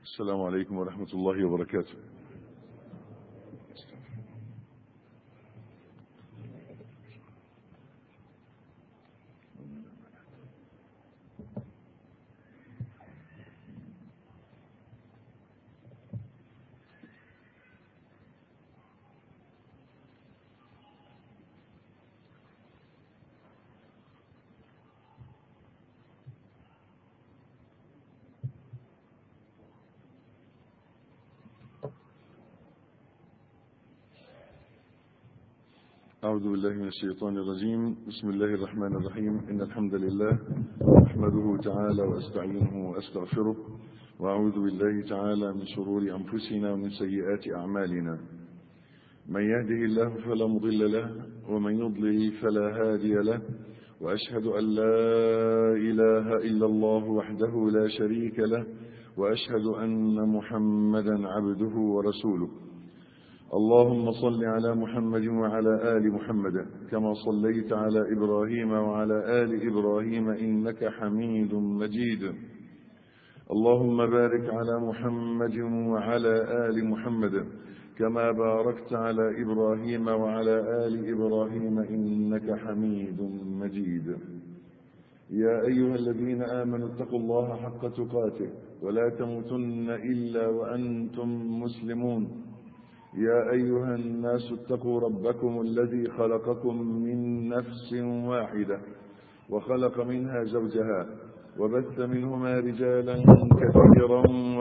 السلام عليكم ورحمة الله وبركاته. أعوذ بالله من الشيطان الرجيم. بسم الله الرحمن الرحيم. إن الحمد لله أحمده تعالى وأستعينه وأستغفره، وأعوذ بالله تعالى من شرور أنفسنا ومن سيئات أعمالنا. من يهده الله فلا مضل له، ومن يضلل فلا هادي له، وأشهد أن لا إله إلا الله وحده لا شريك له، وأشهد أن محمدا عبده ورسوله. اللهم صل على محمد وعلى آل محمد كما صليت على إبراهيم وعلى آل إبراهيم إنك حميد مجيد. اللهم بارك على محمد وعلى آل محمد كما باركت على إبراهيم وعلى آل إبراهيم إنك حميد مجيد. يا أيها الذين آمنوا اتقوا الله حق تقاته ولا تموتن إلا وأنتم مسلمون. يا أيها الناس اتقوا ربكم الذي خلقكم من نفس واحدة وخلق منها زوجها وبث منهما رجالا كثيرا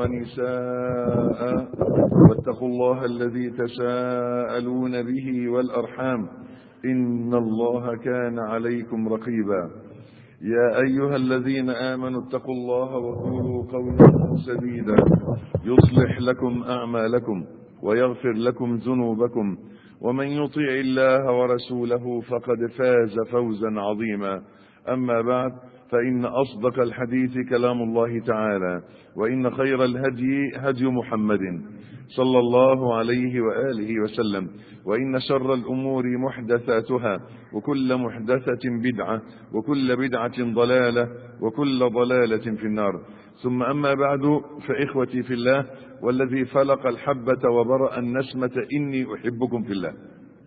ونساء، واتقوا الله الذي تساءلون به والأرحام إن الله كان عليكم رقيبا. يا أيها الذين آمنوا اتقوا الله وقولوا قولا سديدا يصلح لكم أعمالكم ويغفر لكم ذنوبكم، ومن يطع الله ورسوله فقد فاز فوزا عظيما. أما بعد، فإن أصدق الحديث كلام الله تعالى، وإن خير الهدي هدي محمد صلى الله عليه وآله وسلم، وإن شر الأمور محدثاتها، وكل محدثة بدعة، وكل بدعة ضلالة، وكل ضلالة في النار. ثم أما بعد، فإخوتي في الله والذي فلق الحبة وبرأ النسمة إني أحبكم في الله،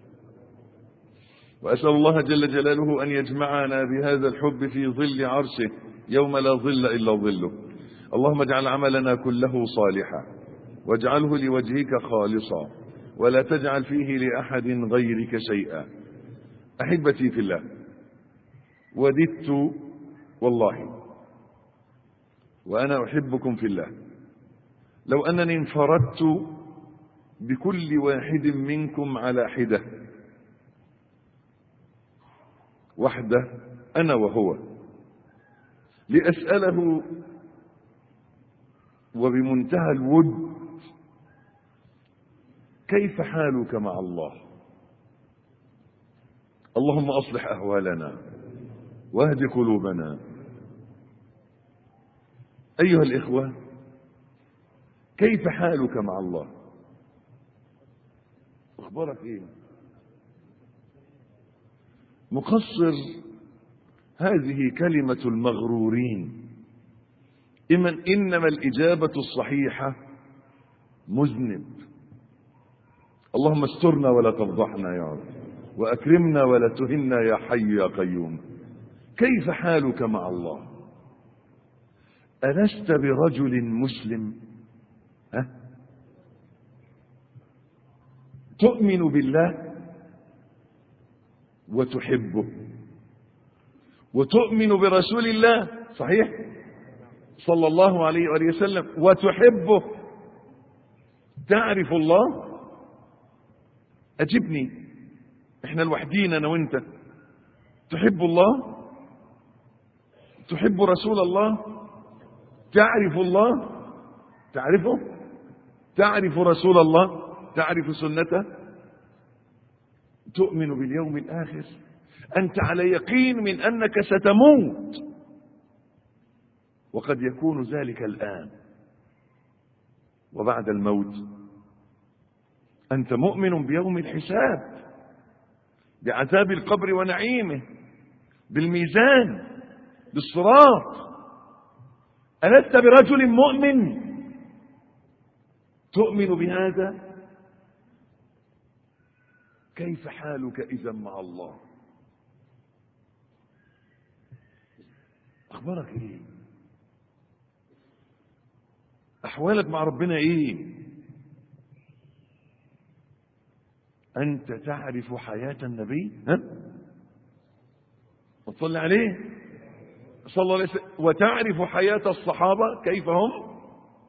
وأسأل الله جل جلاله أن يجمعنا بهذا الحب في ظل عرشه يوم لا ظل إلا ظله. اللهم اجعل عملنا كله صالحا، واجعله لوجهك خالصا، ولا تجعل فيه لأحد غيرك شيئا. أحبتي في الله، وددت والله وأنا أحبكم في الله لو أنني انفردت بكل واحد منكم على حدة، وحده أنا وهو، لأسأله وبمنتهى الود: كيف حالك مع الله؟ اللهم أصلح أهوالنا واهد قلوبنا. أيها الإخوة، كيف حالك مع الله؟ أخبارك إيه؟ مقصر؟ هذه كلمة المغرورين. إنما الإجابة الصحيحة مذنب. اللهم استرنا ولا تفضحنا يا رب، وأكرمنا ولا تهنا يا حي يا قيوم. كيف حالك مع الله؟ ألست برجل مسلم؟ تؤمن بالله وتحبه، وتؤمن برسول الله صحيح صلى الله عليه وآله وسلم وتحبه، تعرف الله؟ أجبني، احنا الوحدين أنا وانت. تحب الله؟ تحب رسول الله؟ تعرف الله؟ تعرفه؟ تعرف رسول الله؟ تعرف سنته؟ تؤمن باليوم الآخر؟ أنت على يقين من أنك ستموت، وقد يكون ذلك الآن، وبعد الموت أنت مؤمن بيوم الحساب، بعذاب القبر ونعيمه، بالميزان، بالصراط. ألست برجل مؤمن؟ تؤمن بهذا؟ كيف حالك إذا مع الله؟ أخبارك إيه؟ أحوالك مع ربنا إيه؟ أنت تعرف حياة النبي؟ ها؟ وتصلي عليه صلى الله عليه وسلم. وتعرف حياة الصحابة كيف هم؟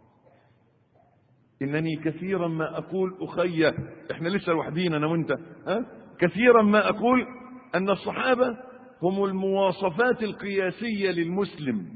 إنني كثيرا ما أقول أخي، إحنا لسه لوحدينا أنا وأنت، ها؟ كثيرا ما أقول أن الصحابة هم المواصفات القياسية للمسلم.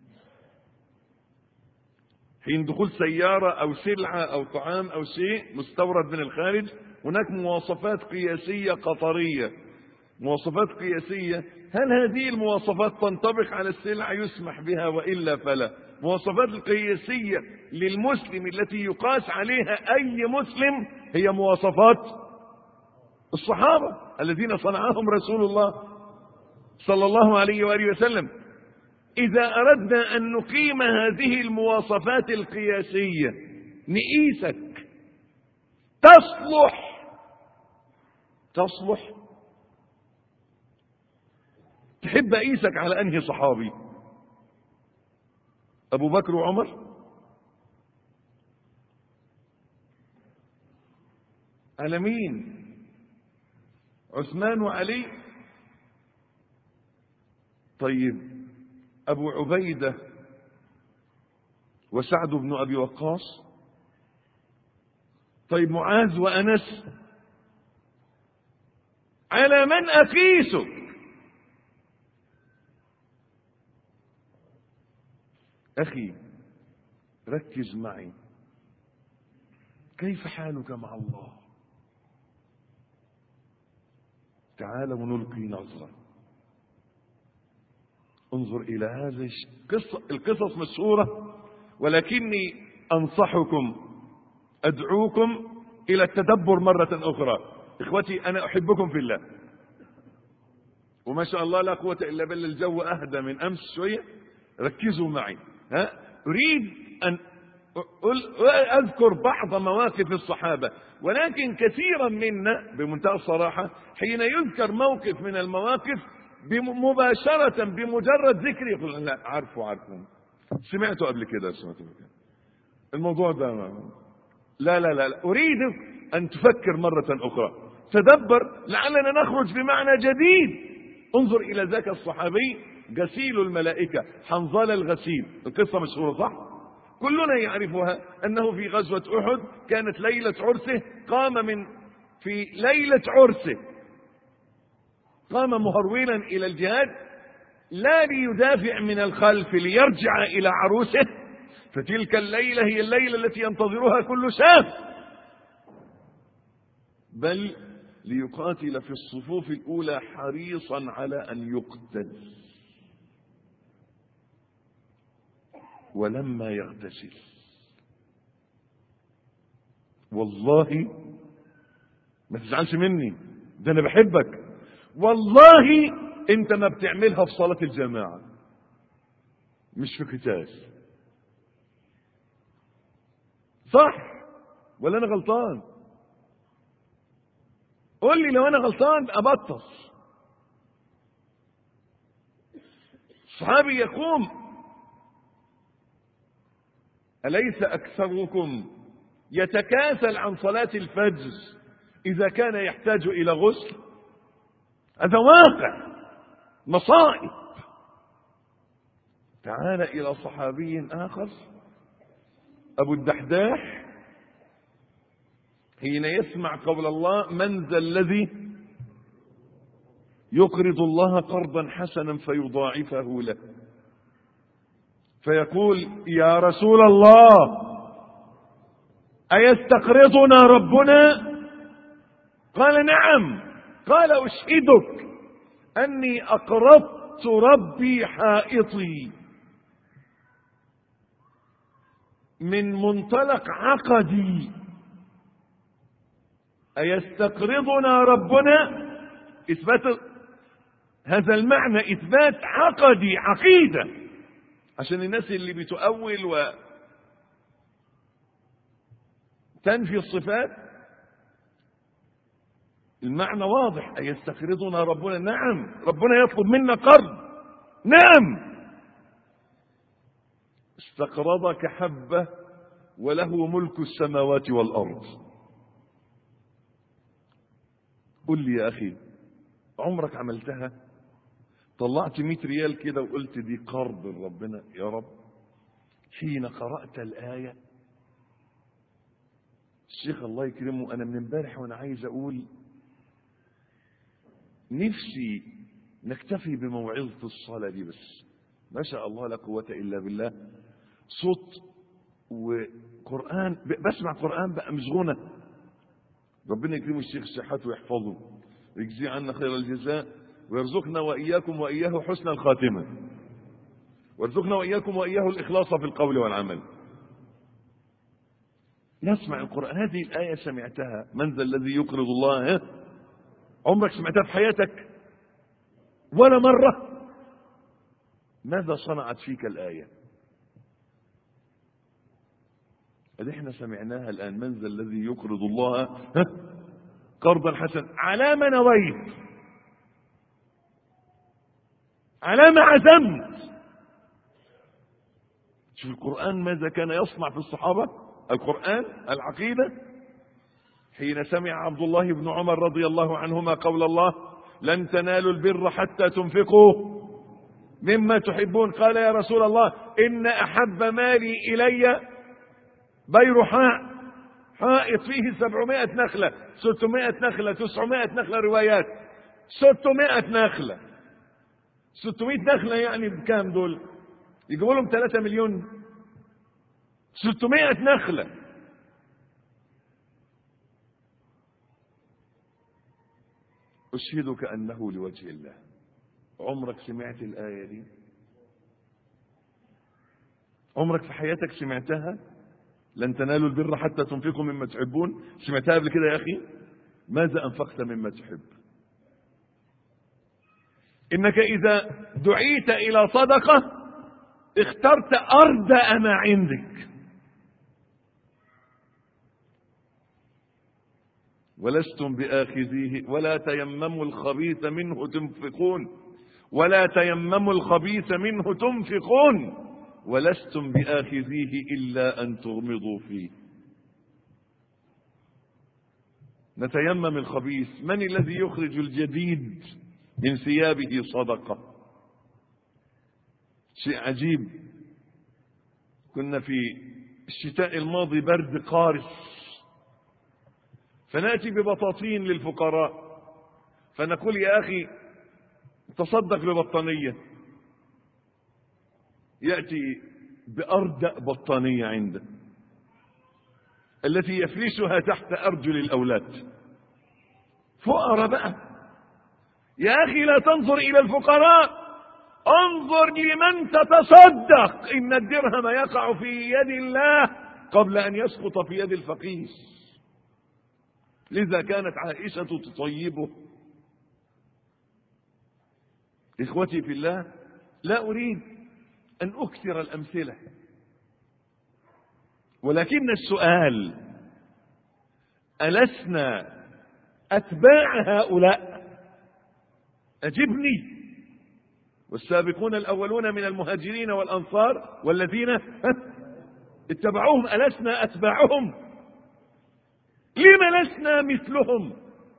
حين دخول سيارة أو سلعة أو طعام أو شيء مستورد من الخارج، هناك مواصفات قياسية قطرية، مواصفات قياسية. هل هذه المواصفات تنطبق على السلع يسمح بها وإلا فلا؟ مواصفات القياسية للمسلم التي يقاس عليها أي مسلم هي مواصفات الصحابة الذين صنعهم رسول الله صلى الله عليه وآله وسلم. إذا أردنا أن نقيم هذه المواصفات القياسية نقيسك تصلح تحب أقيسك على أنهي صحابي؟ أبو بكر وعمر، على مين؟ عثمان وعلي؟ طيب أبو عبيدة وسعد بن أبي وقاص؟ طيب معاذ وأنس؟ على من أقيسك؟ أخي ركز معي، كيف حالك مع الله؟ تعالوا نلقي نظرة، انظر إلى هذه القصص مشهورة، ولكني أنصحكم أدعوكم إلى التدبر مرة أخرى. إخوتي أنا أحبكم في الله، وما شاء الله لا قوة إلا بالله، الجو أهدى من أمس شوية. ركزوا معي، أريد أن أذكر بعض مواقف الصحابة، ولكن كثيرا منا بمنتهى الصراحة حين يذكر موقف من المواقف مباشرة بمجرد ذكر يقول لا عارفه سمعته قبل كده، الموضوع ده لا لا لا. أريد أن تفكر مرة أخرى، تدبر لعلنا نخرج بمعنى جديد. انظر إلى ذاك الصحابي غسيل الملائكة، حنظل الغسيل، القصة مشهورة صح؟ كلنا يعرفها، أنه في غزوة أحد كانت ليلة عرسه، في ليلة عرسه قام مهرولا إلى الجهاد، لا ليدافع من الخلف ليرجع إلى عروسه، فتلك الليلة هي الليلة التي ينتظرها كل شاب، بل ليقاتل في الصفوف الأولى حريصا على أن يقتل. ولما يغتسل، والله ما تزعلش مني، ده أنا بحبك، والله أنت ما بتعملها في صلاة الجماعة، مش في قتال، صح ولا أنا غلطان؟ قول لي لو أنا غلطان أبطل. صحابي يقوم، أليس أكثركم يتكاسل عن صلاة الفجر إذا كان يحتاج إلى غسل؟ هذا واقع، مصائب. تعال إلى صحابي آخر، أبو الدحداح، حين يسمع قول الله من ذا الذي يقرض الله قرضا حسنا فيضاعفه له، فيقول يا رسول الله أيستقرضنا ربنا؟ قال نعم. قال أشهدك أني أقرضت ربي حائطي، من منطلق عقدي. أيستقرضنا ربنا، إثبات هذا المعنى إثبات عقدي، عقيدة، عشان الناس اللي بتؤول تنفي الصفات المعنى واضح. أيستقرضنا ربنا؟ نعم، ربنا يطلب منا قرض، نعم. استقرضك حبة وله ملك السماوات والأرض. قل لي يا أخي، عمرك عملتها؟ طلعت 100 ريال كده وقلت دي قرض ربنا يا رب حين قرأت الآية؟ الشيخ الله يكرمه أنا من امبارح وأنا عايز أقول نفسي نكتفي بموعظة الصلاة دي بس، ما شاء الله لا قوة إلا بالله، صوت وقرآن، بسمع قرآن بقى مش غنى. ربنا يكرمه الشيخ صحته ويحفظه ويجزيه عنا خير الجزاء، ويرزقنا وإياكم وإياه حسن الخاتمة، ويرزقنا وإياكم وإياه الإخلاص في القول والعمل. نسمع القرآن، هذه الآية سمعتها، من ذا الذي يقرض الله؟ عمرك سمعتها في حياتك ولا مرة؟ ماذا صنعت فيك الآية؟ اللي احنا سمعناها الآن، من ذا الذي يقرض الله قرضا حسنا، على ما نويت، على ما عزمت. شوف القرآن ماذا كان يصنع في الصحابة. القرآن العقيدة، حين سمع عبد الله بن عمر رضي الله عنهما قول الله لن تنالوا البر حتى تنفقوا مما تحبون، قال يا رسول الله إن أحب مالي إلي بيرحاء، حائط فيه 700 نخلة، 600 نخلة، 900 نخلة، روايات 600 نخلة. 600 نخلة يعني بكام دول؟ يجيبوا لهم 3 مليون. 600 نخلة. أشهدك أنه لوجه الله. عمرك سمعت الآية دي؟ عمرك في حياتك سمعتها؟ لن تنالوا البر حتى تنفقوا مما تحبون. سمعتها قبل كده يا أخي؟ ماذا أنفقت مما تحب؟ إنك إذا دعيت إلى صدقة اخترت أردأ ما عندك. ولستم بآخذيه ولا تيمموا الخبيث منه تنفقون، ولا تيمموا الخبيث منه تنفقون ولستم بآخذيه إلا أن تغمضوا فيه. نتيمم الخبيث. من الذي يخرج الجديد من ثيابه صدقة؟ شيء عجيب. كنا في الشتاء الماضي برد قارس، فنأتي ببطاطين للفقراء، فنقول يا أخي تصدق ببطانية. يأتي بأردأ بطانية عنده التي يفرشها تحت أرجل الأولاد. فقراء بقى. يا أخي لا تنظر إلى الفقراء، انظر لمن تتصدق. إن الدرهم يقع في يد الله قبل أن يسقط في يد الفقير. لذا كانت عائشة تطيبه. إخوتي في الله، لا أريد أن أكثر الأمثلة، ولكن السؤال ألسنا أتباع هؤلاء؟ أجبني. والسابقون الأولون من المهاجرين والأنصار والذين اتبعوهم ألسنا أتباعهم؟ لما لسنا مثلهم؟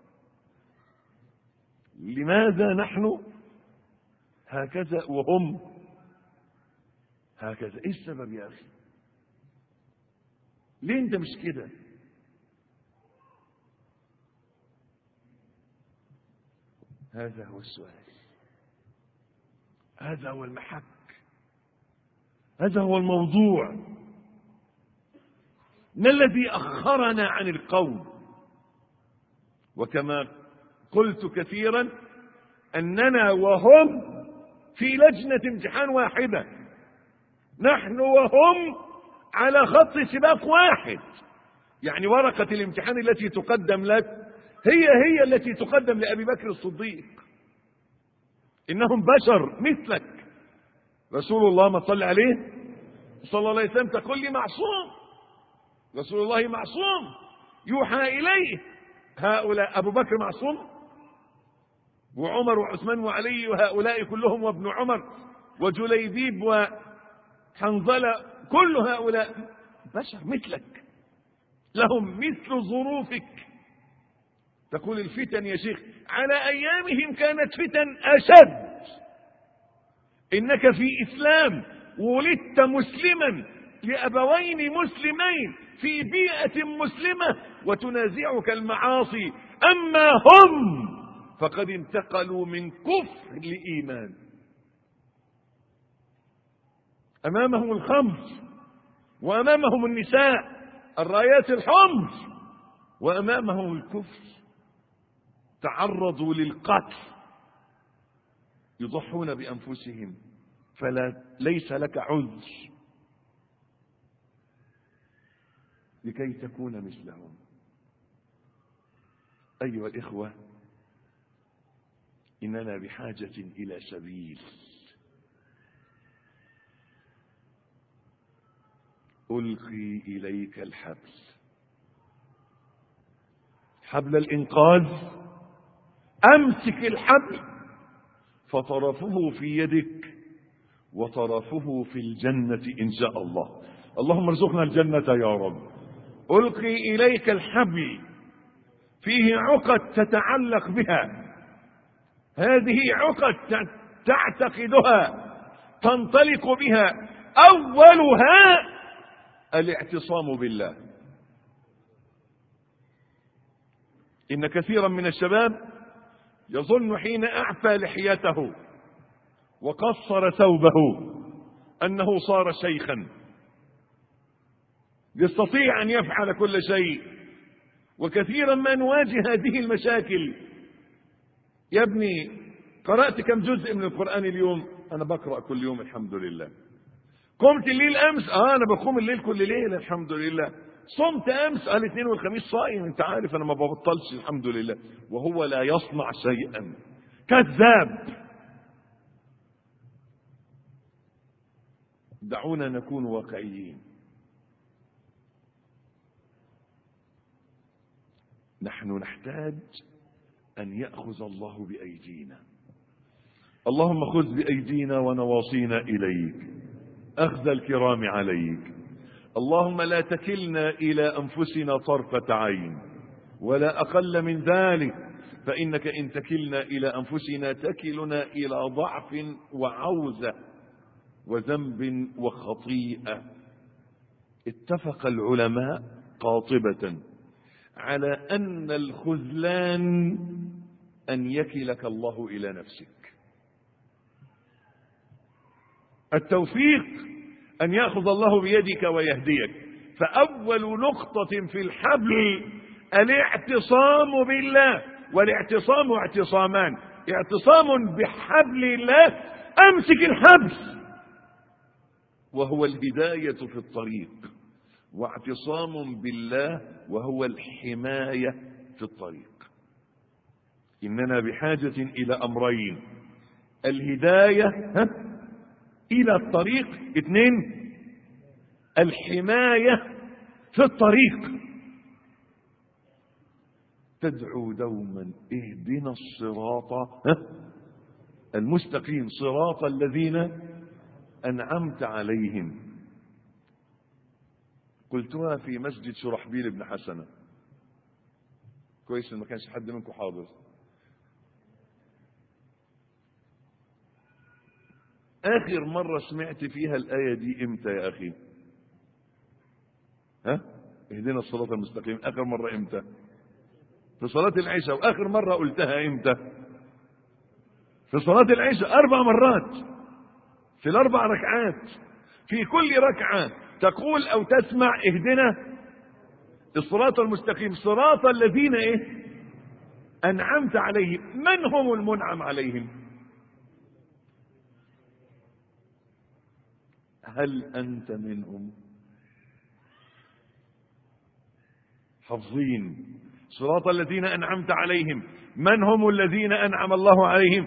لماذا نحن هكذا وهم هكذا؟ ايه السبب يا أخي؟ ليه انت مش كده؟ هذا هو السؤال، هذا هو المحك، هذا هو الموضوع. ما الذي أخرنا عن القوم؟ وكما قلت كثيرا أننا وهم في لجنة امتحان واحدة، نحن وهم على خط سباق واحد. يعني ورقة الامتحان التي تقدم لك هي التي تقدم لأبي بكر الصديق. إنهم بشر مثلك. رسول الله ما صلى عليه صلى الله عليه وسلم تقول لي معصوم، رسول الله معصوم يوحى إليه. هؤلاء أبو بكر معصوم، وعمر وعثمان وعلي وهؤلاء كلهم، وابن عمر وجليبيب وحنظلة، كل هؤلاء بشر مثلك، لهم مثل ظروفك. تقول الفتن يا شيخ، على أيامهم كانت فتن أشد. إنك في إسلام ولدت مسلما لأبوين مسلمين في بيئة مسلمة وتنازعك المعاصي، أما هم فقد انتقلوا من كفر لإيمان. أمامهم الخمر، وأمامهم النساء الرايات الحمر، وأمامهم الكفر. تعرضوا للقتل، يضحون بأنفسهم، ليس لك عذر لكي تكون مثلهم. أيها الإخوة، إننا بحاجة إلى سبيل. ألقي إليك الحبل، حبل الإنقاذ. أمسك الحبل فطرفه في يدك وطرفه في الجنة إن شاء الله. اللهم ارزقنا الجنة يا رب. ألقي إليك الحبل، فيه عقد تتعلق بها، هذه عقد تعتقدها تنطلق بها، أولها الاعتصام بالله. إن كثيرا من الشباب يظن حين أعفى لحيته وقصر ثوبه أنه صار شيخا يستطيع أن يفعل كل شيء. وكثيرا ما نواجه هذه المشاكل. يا ابني، قرأت كم جزء من القرآن اليوم؟ أنا بقرأ كل يوم الحمد لله. قمت الليل أمس؟ أنا بقوم الليل كل ليلة الحمد لله. صمت أمس؟ الاثنين والخميس صائم، أنت عارف أنا ما ببطلش الحمد لله. وهو لا يصنع شيئا. كذاب. دعونا نكون واقعيين. نحن نحتاج أن يأخذ الله بأيدينا. اللهم خذ بأيدينا ونواصينا إليك أخذ الكرام عليك. اللهم لا تكلنا إلى أنفسنا طرفة عين ولا أقل من ذلك، فإنك إن تكلنا إلى أنفسنا تكلنا إلى ضعف وعوزة وذنب وخطيئة. اتفق العلماء قاطبة على أن الخذلان أن يكلك الله إلى نفسك. التوفيق أن يأخذ الله بيدك ويهديك. فأول نقطة في الحبل الاعتصام بالله. والاعتصام اعتصامان: اعتصام بحبل الله، أمسك الحبل وهو الهداية في الطريق، واعتصام بالله وهو الحماية في الطريق. إننا بحاجة إلى أمرين: الهداية إلى الطريق، 2 الحماية في الطريق. تدعو دوما: اهدنا الصراط المستقيم، صراط الذين أنعمت عليهم. قلتها في مسجد شرحبيل بن حسنة. كويس إن ما كانش حد منكم حاضر. آخر مرة سمعت فيها الآية دي إمتى يا أخي؟ اهدنا الصراط المستقيم آخر مرة إمتى؟ في صلاة العشاء. وآخر مرة قلتها إمتى؟ في صلاة العشاء 4 مرات في ال4 ركعات. في كل ركعة تقول أو تسمع: اهدنا الصراط المستقيم، صراط الذين أنعمت عليهم. من هم المنعم عليهم؟ هل أنت منهم؟ حافظين صراط الذين أنعمت عليهم. من هم الذين أنعم الله عليهم؟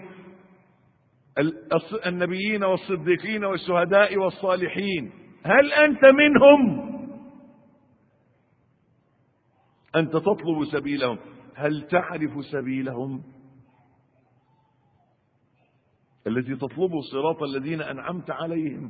النبيين والصديقين والشهداء والصالحين. هل أنت منهم؟ أنت تطلب سبيلهم، هل تعرف سبيلهم الذي تطلبه؟ صراط الذين أنعمت عليهم.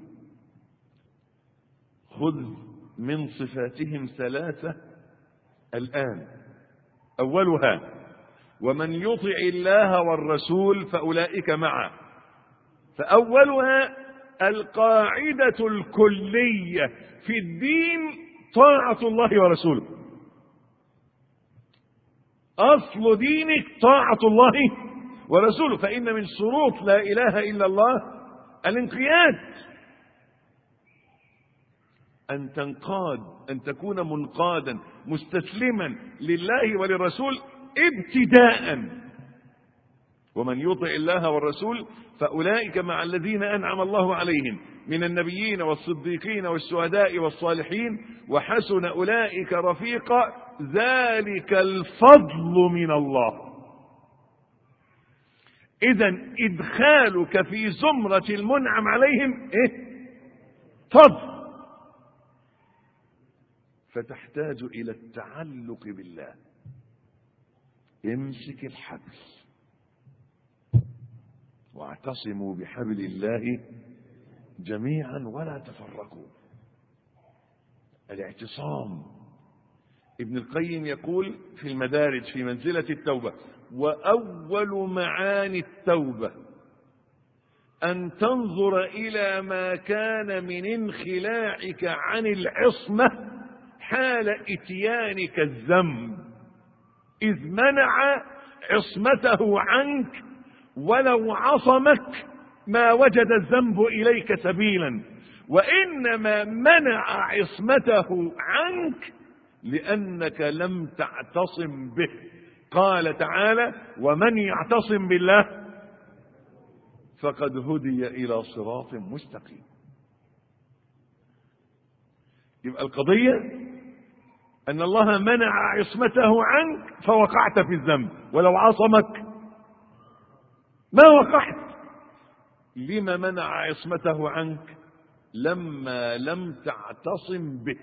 خذ من صفاتهم ثلاثة الآن. أولها: ومن يطع الله والرسول فأولئك معه. فأولها القاعدة الكلية في الدين طاعة الله ورسوله. أصل دينك طاعة الله ورسوله، فإن من شروط لا إله إلا الله الانقياد، أن تنقاد، أن تكون منقادا مستسلما لله وللرسول ابتداء. ومن يطع الله والرسول فأولئك مع الذين أنعم الله عليهم من النبيين والصديقين والشهداء والصالحين وحسن أولئك رفيقا، ذلك الفضل من الله. إذن إدخالك في زمرة المنعم عليهم فضل، فتحتاج إلى التعلق بالله. امسك الحبل واعتصموا بحبل الله جميعا ولا تفرقوا. الاعتصام. ابن القيم يقول في المدارج في منزلة التوبة: وأول معاني التوبة أن تنظر إلى ما كان من انخلاعك عن العصمة حال إتيانك الذنب، إذ منع عصمته عنك، ولو عصمك ما وجد الذنب إليك سبيلا، وإنما منع عصمته عنك لأنك لم تعتصم به. قال تعالى: ومن يعتصم بالله فقد هدي إلى صراط مستقيم. يبقى القضية أن الله منع عصمته عنك فوقعت في الذنب، ولو عصمك ما وقعت. لما منع عصمته عنك؟ لما لم تعتصم به.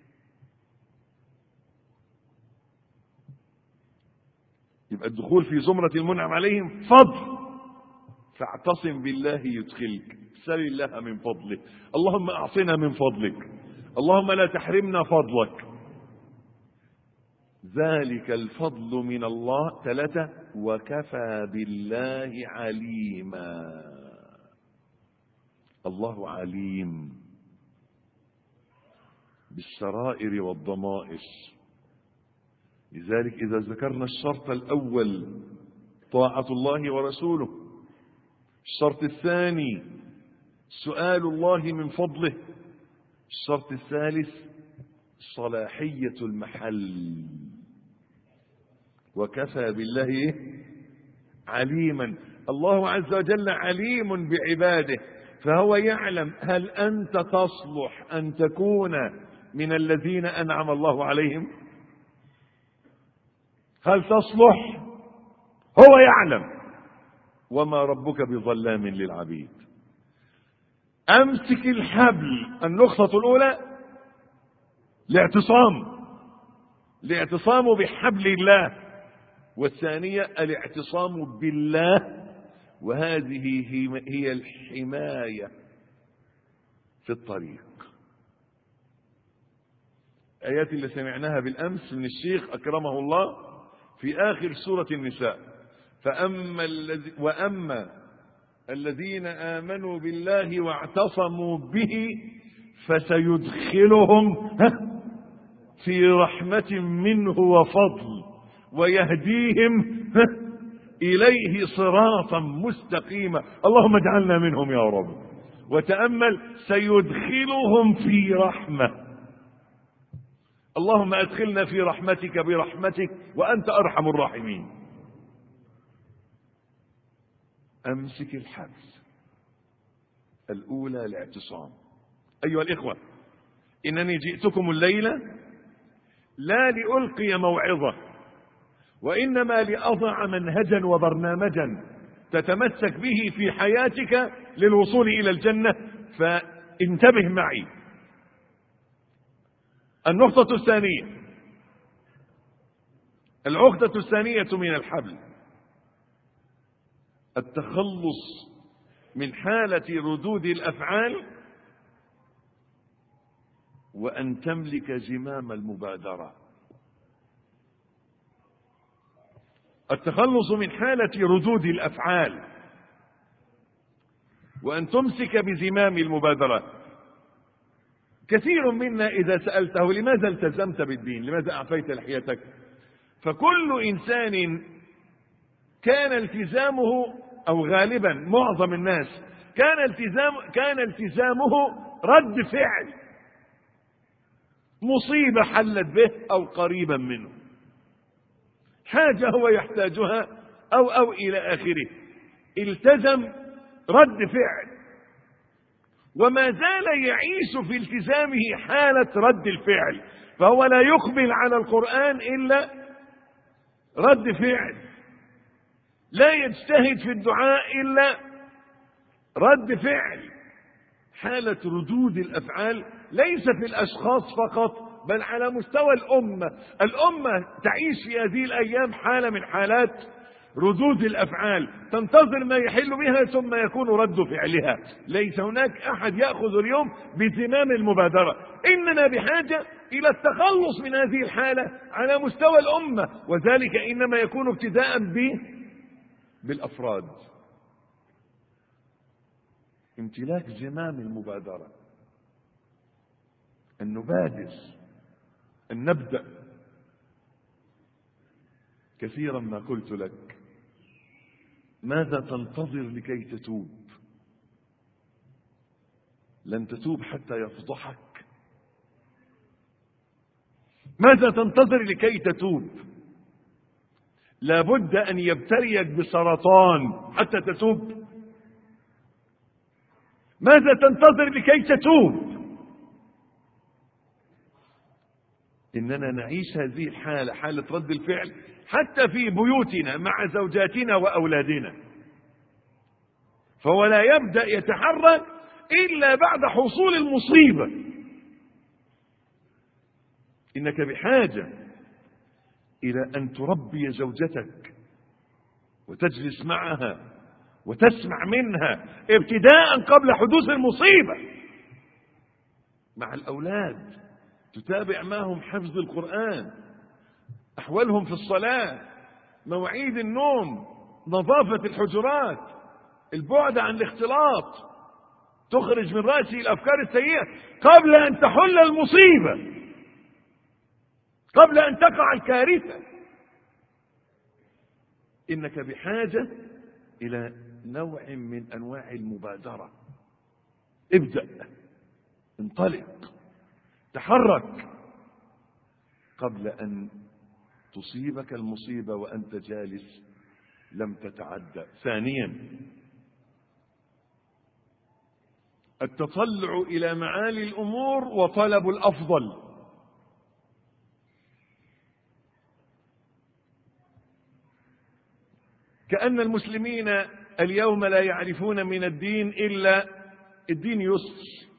يبقى الدخول في زمرة المنعم عليهم فضل، فاعتصم بالله يدخلك. سل الله من فضله، اللهم أعطنا من فضلك، اللهم لا تحرمنا فضلك. ذلك الفضل من الله. 3: وكفى بالله عليما. الله عليم بالسرائر والضمائر. لذلك إذا ذكرنا الشرط الأول طاعة الله ورسوله، الشرط الثاني سؤال الله من فضله، الشرط الثالث صلاحية المحل. وكفى بالله عليما. الله عز وجل عليم بعباده، فهو يعلم هل أنت تصلح أن تكون من الذين أنعم الله عليهم؟ هل تصلح؟ هو يعلم. وما ربك بظلام للعبيد. أمسك الحبل. النقطة الأولى الاعتصام بحبل الله، والثانية الاعتصام بالله، وهذه هي الحماية في الطريق. آيات اللي سمعناها بالأمس من الشيخ أكرمه الله في آخر سورة النساء: وأما الذين آمنوا بالله واعتصموا به فسيدخلهم في رحمة منه وفضل ويهديهم إليه صراطا مستقيما. اللهم اجعلنا منهم يا رب. وتأمل: سيدخلهم في رحمة. اللهم أدخلنا في رحمتك برحمتك وأنت أرحم الراحمين. أمسك الحبل. الأولى الاعتصام. أيها الإخوة، إنني جئتكم الليلة لا لألقي موعظة، وإنما لأضع منهجا وبرنامجا تتمسك به في حياتك للوصول إلى الجنة، فانتبه معي. النقطة الثانية: العقدة الثانية من الحبل التخلص من حالة ردود الأفعال وأن تملك زمام المبادرة. التخلص من حالة ردود الأفعال وأن تمسك بزمام المبادرة. كثير منا إذا سألته لماذا التزمت بالدين، لماذا أعفيت لحيتك، فكل إنسان كان التزامه، أو غالبا معظم الناس كان التزامه رد فعل، مصيبة حلت به أو قريبا منه، حاجة هو يحتاجها أو إلى آخره، التزم رد فعل، وما زال يعيش في التزامه حالة رد الفعل، فهو لا يقبل على القرآن إلا رد فعل، لا يجتهد في الدعاء إلا رد فعل. حالة ردود الأفعال ليس في الأشخاص فقط، بل على مستوى الأمة تعيش في هذه الأيام حالة من حالات ردود الأفعال، تنتظر ما يحل بها ثم يكون رد فعلها. ليس هناك أحد يأخذ اليوم بزمام المبادرة. إننا بحاجة إلى التخلص من هذه الحالة على مستوى الأمة، وذلك إنما يكون ابتداء بالأفراد. امتلاك زمام المبادرة، أن نبادر، أن نبدأ. كثيرا ما قلت لك ماذا تنتظر لكي تتوب؟ لن تتوب حتى يفضحك. ماذا تنتظر لكي تتوب؟ لابد أن يبتليك بسرطان حتى تتوب. ماذا تنتظر لكي تتوب؟ إننا نعيش هذه الحالة، حالة رد الفعل، حتى في بيوتنا مع زوجاتنا وأولادنا. فهو لا يبدأ يتحرك إلا بعد حصول المصيبة. إنك بحاجة إلى أن تربي زوجتك وتجلس معها وتسمع منها ابتداء قبل حدوث المصيبة. مع الأولاد تتابع معهم حفظ القرآن، أحوالهم في الصلاة، مواعيد النوم، نظافة الحجرات، البعد عن الاختلاط، تخرج من رأسه الأفكار السيئة قبل أن تحل المصيبة، قبل أن تقع الكارثة. إنك بحاجة إلى نوع من أنواع المبادرة. ابدأ، انطلق، تحرك قبل أن تصيبك المصيبة وأنت جالس لم تتعدى. ثانيا، التطلع إلى معالي الأمور وطلب الأفضل. كأن المسلمين اليوم لا يعرفون من الدين إلا الدين يسر،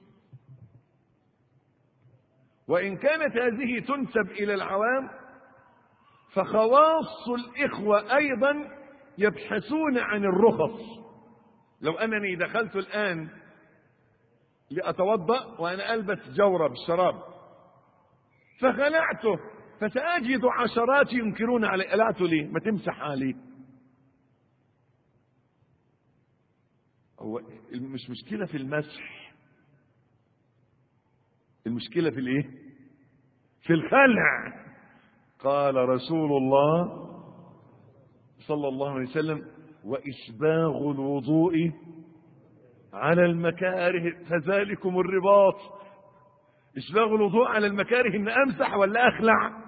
وإن كانت هذه تنسب إلى العوام، فخواص الإخوة أيضا يبحثون عن الرخص. لو أنني دخلت الآن لأتوضأ وأنا ألبس جورب الشراب فخلعته، فسأجد عشرات ينكرون علي. قلعته ليه؟ ما تمسح عليه. هو مش مشكلة في المسح، المشكلة في الايه؟ في الخلع. قال رسول الله صلى الله عليه وسلم: وإسباغ الوضوء على المكاره فذلكم الرباط. إسباغ الوضوء على المكاره، إن أمسح ولا أخلع؟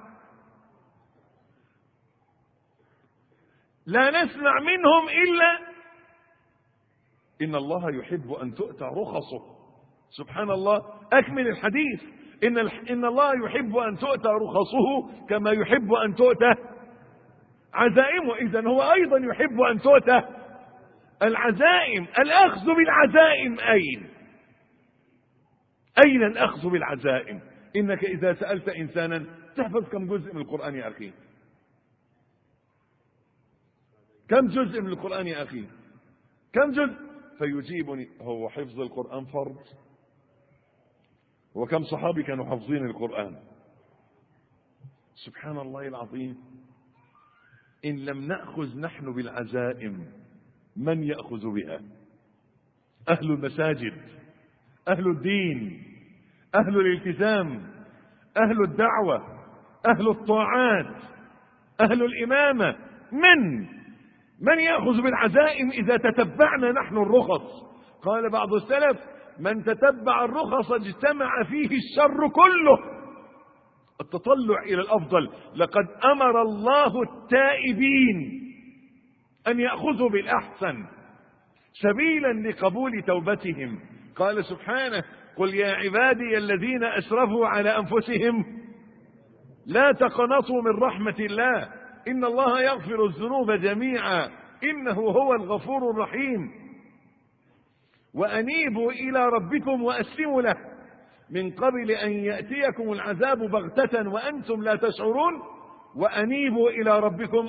لا نسمع منهم إلا إن الله يحب أن تؤتى رخصه. سبحان الله، أكمل الحديث: إن الله يحب أن تؤتى رخصه كما يحب أن تؤتى عزائمه. إذن هو أيضا يحب أن تؤتى العزائم. الأخذ بالعزائم أين الأخذ بالعزائم؟ إنك إذا سألت إنسانا: تحفظ كم جزء من القرآن يا أخي؟ كم جزء من القرآن يا أخي؟ كم جزء؟ فيجيبني: هو حفظ القرآن فرض؟ وكم صحابي كانوا حافظين القرآن؟ سبحان الله العظيم. إن لم نأخذ نحن بالعزائم من يأخذ بها؟ أهل المساجد، أهل الدين، أهل الالتزام، أهل الدعوة، أهل الطاعات، أهل الإمامة. من يأخذ بالعزائم إذا تتبعنا نحن الرخص؟ قال بعض السلف: من تتبع الرخص اجتمع فيه الشر كله. التطلع إلى الأفضل. لقد أمر الله التائبين أن يأخذوا بالأحسن سبيلا لقبول توبتهم. قال سبحانه: قل يا عبادي الذين أسرفوا على أنفسهم لا تقنطوا من رحمة الله إن الله يغفر الذنوب جميعا إنه هو الغفور الرحيم. وأنيبوا إلى ربكم وأسلموا له من قبل أن يأتيكم العذاب بغتة وأنتم لا تشعرون. وأنيبوا إلى ربكم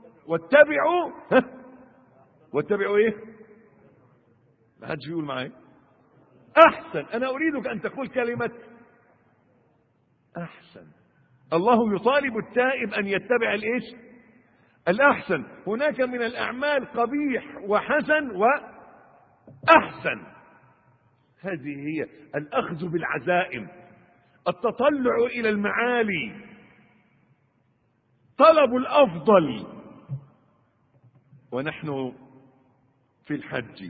واتبعوا إيه؟ ما حدش يقول معي أحسن. أنا أريدك أن تقول كلمة أحسن. الله يطالب التائب أن يتبع الإيش؟ الأحسن. هناك من الأعمال قبيح وحسن وأحسن. هذه هي الأخذ بالعزائم، التطلع إلى المعالي، طلب الأفضل. ونحن في الحج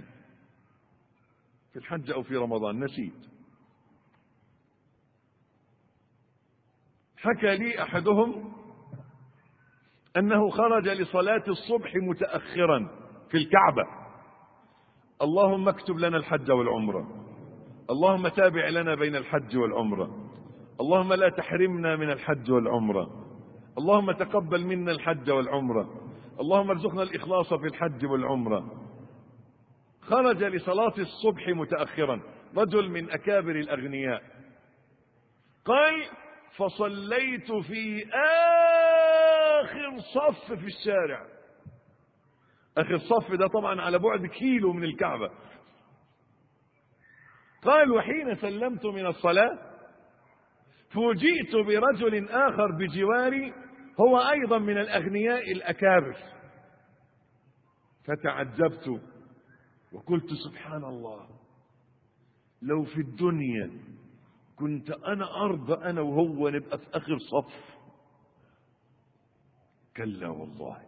أو في رمضان نسيت، حكى لي أحدهم أنه خرج لصلاة الصبح متأخرا في الكعبة. اللهم اكتب لنا الحج والعمرة، اللهم تابع لنا بين الحج والعمرة، اللهم لا تحرمنا من الحج والعمرة، اللهم تقبل منا الحج والعمرة، اللهم ارزقنا الإخلاص في الحج والعمرة. خرج لصلاة الصبح متأخرا، رجل من أكابر الأغنياء. قال: فصليت في آخر صف في الشارع. آخر صف ده طبعا على بعد كيلو من الكعبة. قال: وحين سلمت من الصلاة فوجئت برجل آخر بجواري هو أيضا من الأغنياء الأكابر، فتعجبت وقلت: سبحان الله، لو في الدنيا كنت أنا أرضى أنا وهو نبقى في آخر صف. كلا والله.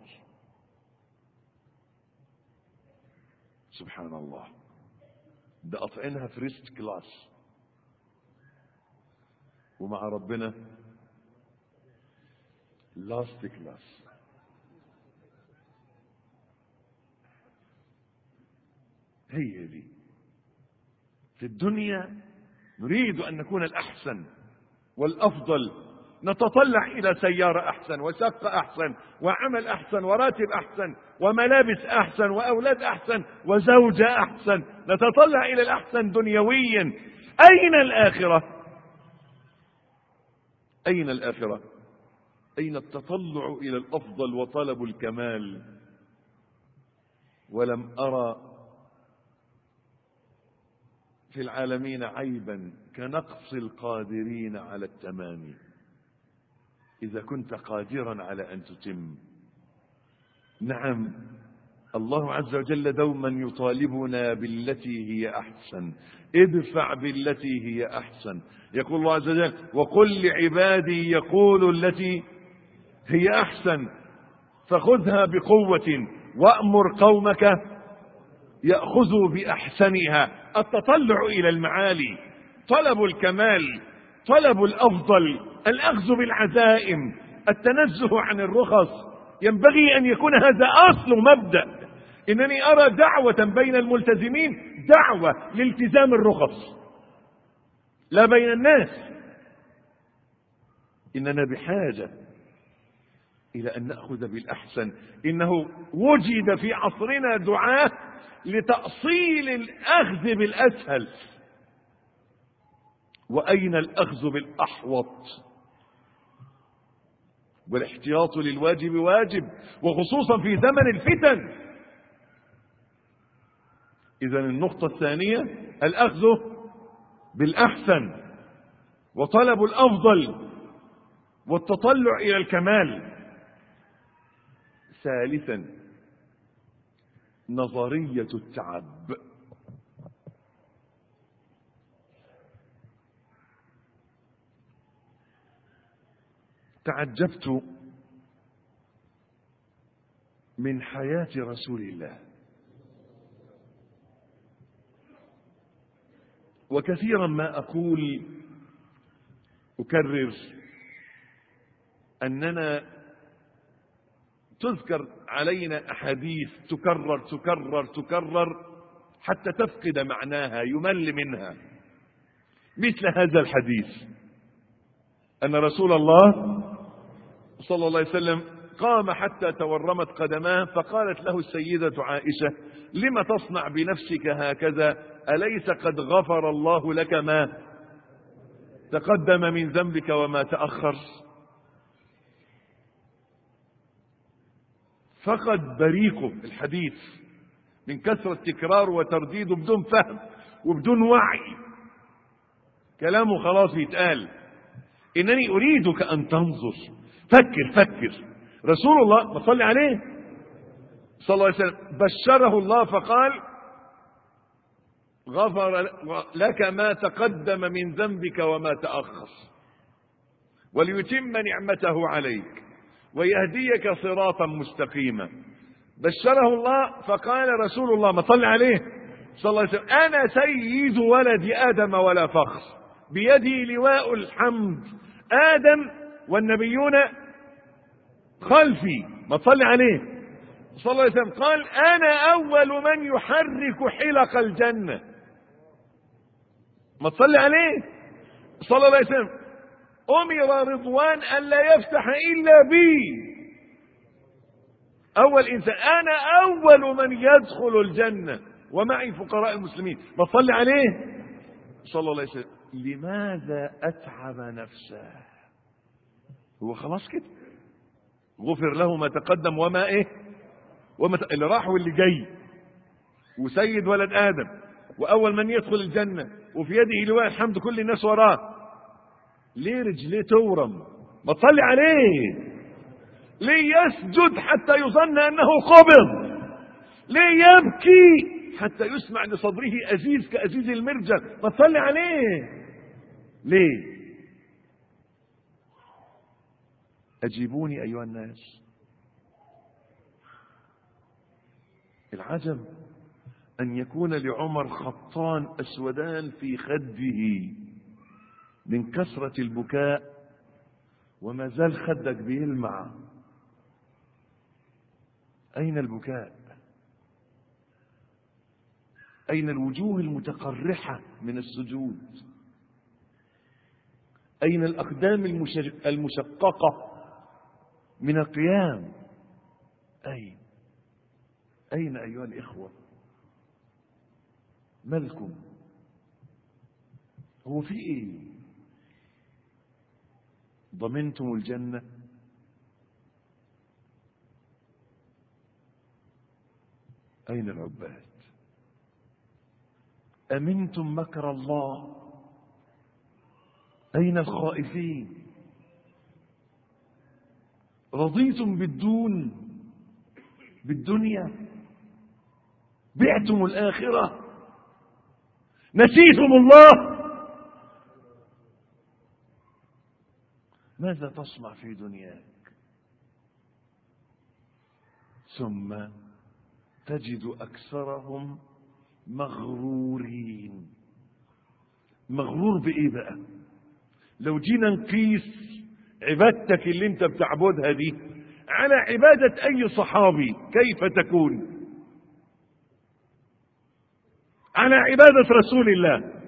سبحان الله، ده قطعينها فريست كلاس، ومع ربنا لاست كلاس. هي دي في الدنيا. نريد أن نكون الأحسن والأفضل، نتطلع إلى سيارة أحسن وشقة أحسن وعمل أحسن وراتب أحسن وملابس أحسن وأولاد أحسن وزوجة أحسن. نتطلع إلى الأحسن دنيويا. أين الآخرة؟ أين الآخرة؟ أين التطلع إلى الأفضل وطلب الكمال؟ ولم أرى في العالمين عيبا كنقص القادرين على التمام. إذا كنت قادرا على أن تتم. نعم، الله عز وجل دوما يطالبنا بالتي هي أحسن. ادفع بالتي هي أحسن. يقول الله عز وجل: وقل لعبادي يقولوا التي هي أحسن فخذها بقوة وأمر قومك يأخذوا بأحسنها. التطلع إلى المعالي، طلب الكمال، طلب الأفضل، الأخذ بالعزائم، التنزه عن الرخص. ينبغي أن يكون هذا أصل مبدأ. إنني أرى دعوة بين الملتزمين دعوة لالتزام الرخص لا بين الناس. إننا بحاجة إلى أن نأخذ بالأحسن. إنه وجد في عصرنا دعاة لتأصيل الأخذ بالأسهل. وأين الأخذ بالأحوط؟ والاحتياط للواجب واجب، وخصوصا في زمن الفتن. إذن النقطة الثانية الأخذ بالأحسن وطلب الأفضل والتطلع إلى الكمال. ثالثا نظرية التعب. تعجبت من حياة رسول الله، وكثيرا ما أكرر أننا تذكر علينا أحاديث تكرر حتى تفقد معناها، يمل منها. مثل هذا الحديث أن رسول الله صلى الله عليه وسلم قام حتى تورمت قدماه، فقالت له السيدة عائشة: لم تصنع بنفسك هكذا؟ أليس قد غفر الله لك ما تقدم من ذنبك وما تأخر؟ فقد بريقه الحديث من كثرة تكرار وترديده بدون فهم وبدون وعي. كلامه خلاص يتقال. إنني أريدك أن تنظر. فكر. رسول الله ما صلي عليه صلى الله عليه وسلم بشره الله فقال: غفر لك ما تقدم من ذنبك وما تأخر، وليتم نعمته عليك ويهديك صراطا مستقيما. بشره الله فقال رسول الله ما صلي عليه صلى الله عليه وسلم: أنا سيد ولد آدم ولا فخر، بيدي لواء الحمد، آدم والنبيون خلفي. ما صلي عليه صلى الله عليه وسلم قال: أنا أول من يحرك حلق الجنة. ما تصلي عليه صلى الله عليه وسلم أمر رضوان أن لا يفتح إلا بي، أول إنسان، أنا أول من يدخل الجنة ومعي فقراء المسلمين. ما تصلي عليه صلى الله عليه وسلم. لماذا أتعب نفسه؟ هو خلاص كده غفر له ما تقدم وما اللي راح واللي جاي، وسيد ولد آدم، وأول من يدخل الجنة، وفي يده لواء الحمد، كل الناس وراه. ليه رجليه تورم؟ ما تصلي عليه. ليه يسجد حتى يظن أنه قبض؟ ليه يبكي حتى يسمع لصدره أزيز كأزيز المرجل؟ ما تصلي عليه. ليه؟ أجيبوني أيها الناس. العجب أن يكون لعمر خطان أسودان في خده من كثرة البكاء، وما زال خدك بيلمع. أين البكاء؟ أين الوجوه المتقرحة من السجود؟ أين الأقدام المشققة من القيام؟ أين أيها الإخوة؟ مالكم؟ هو في إيه؟ ضمنتم الجنة؟ أين العباد؟ أمنتم مكر الله؟ أين الخائفين؟ رضيتم بالدنيا؟ بعتم الآخرة؟ نسيتم الله؟ ماذا تصنع في دنياك؟ ثم تجد أكثرهم مغرورين. مغرور بإيه بقى؟ لو جينا نقيس عبادتك اللي انت بتعبدها دي على عبادة أي صحابي كيف تكون؟ على عبادة رسول الله.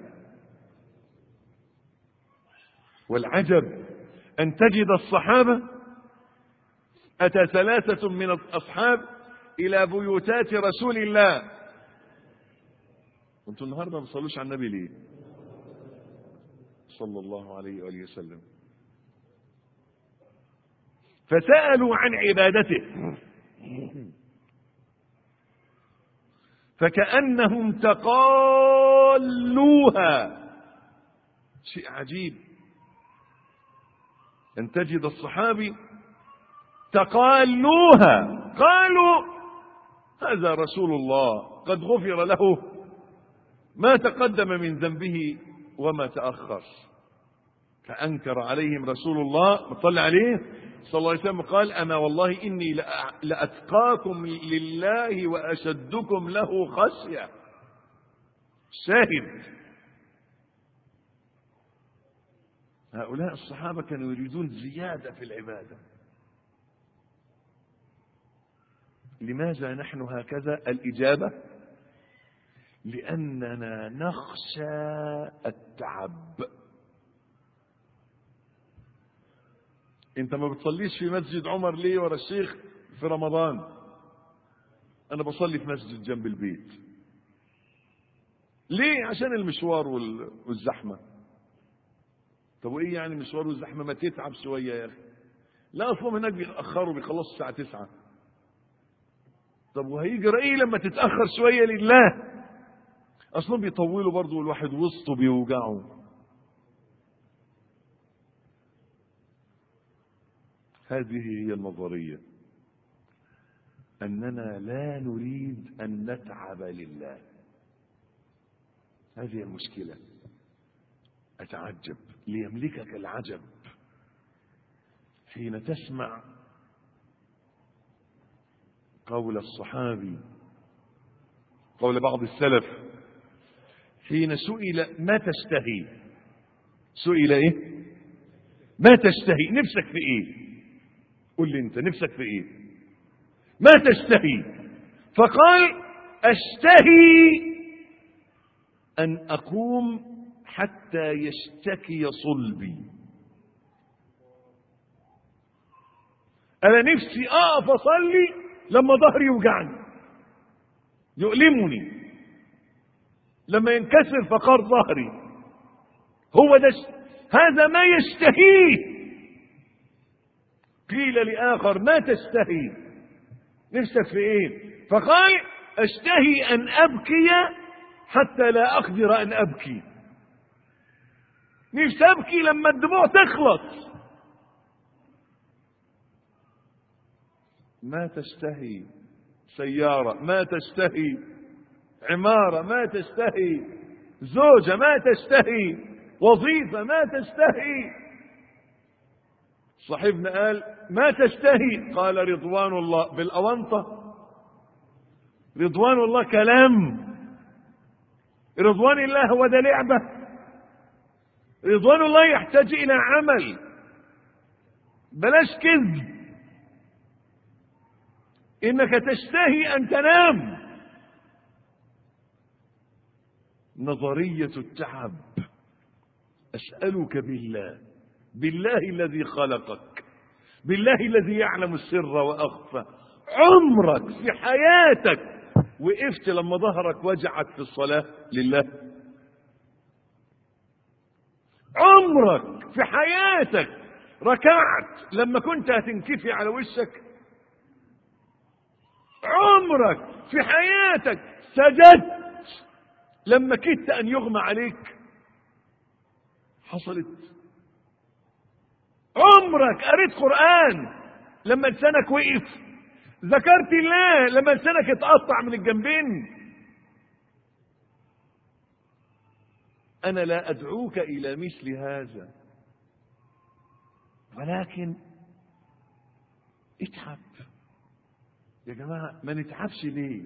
والعجب أن تجد الصحابة أتى 3 من الأصحاب إلى بيوتات رسول الله. وانتم النهارده ما بتصلوش على النبي ليه؟ صلى الله عليه وآله وسلم. فسألوا عن عبادته فكأنهم تقالوها. شيء عجيب أن تجد الصحابي تقالوها، قالوا هذا رسول الله قد غفر له ما تقدم من ذنبه وما تأخر. فأنكر عليهم رسول الله صلى عليه صلى الله عليه وسلم قال أنا والله إني لأتقاكم لله وأشدكم له خشية. شاهد هؤلاء الصحابة كانوا يريدون زيادة في العبادة. لماذا نحن هكذا؟ الإجابة لأننا نخشى التعب. انت ما بتصليش في مسجد عمر ليه ورا الشيخ في رمضان؟ انا بصلي في مسجد جنب البيت. ليه؟ عشان المشوار والزحمة. طب وايه يعني مشوار والزحمة؟ ما تتعب شوية يا اخي. لا اصلا هناك بيتأخروا بيخلصوا الساعة 9. طب وهيجرى ايه لما تتأخر شوية لله؟ اصلا بيطولوا برضو والواحد وسطه بيوجعه. هذه هي النظرية، أننا لا نريد أن نتعب لله. هذه المشكلة. أتعجب ليملكك العجب حين تسمع قول الصحابي، قول بعض السلف حين سئل ما تشتهي. سئل ايه؟ ما تشتهي؟ نفسك في ايه؟ قل لي انت نفسك في ايه؟ ما تشتهي؟ فقال اشتهي ان اقوم حتى يشتكي صلبي. انا نفسي اقف اصلي لما ظهري يوجعني يؤلمني، لما ينكسر فقار ظهري. هو ده هذا ما يشتهيه. قيل لآخر ما تشتهي؟ نفسك في ايه؟ فقال اشتهي ان ابكي حتى لا اقدر ان ابكي. نفسي ابكي لما الدموع تخلص. ما تشتهي سيارة، ما تشتهي عمارة، ما تشتهي زوجة، ما تشتهي وظيفة، ما تشتهي. صاحبنا قال ما تشتهي؟ قال رضوان الله. بالأونطة رضوان الله كلام؟ رضوان الله هو ده لعبة؟ رضوان الله يحتاج إلى عمل، بلاش كذب. إنك تشتهي أن تنام. نظرية التعب. أسألك بالله، بالله الذي خلقك، بالله الذي يعلم السر وأخفى، عمرك في حياتك وقفت لما ظهرك وجعك في الصلاة لله؟ عمرك في حياتك ركعت لما كنت هتنكفي على وشك؟ عمرك في حياتك سجدت لما كدت أن يغمى عليك؟ حصلت؟ عمرك قريت قرآن لما لسانك وقف؟ ذكرت الله لما لسانك اتقطع من الجنبين؟ أنا لا أدعوك إلى مثل هذا، ولكن اتعب يا جماعة. ما نتعبش ليه؟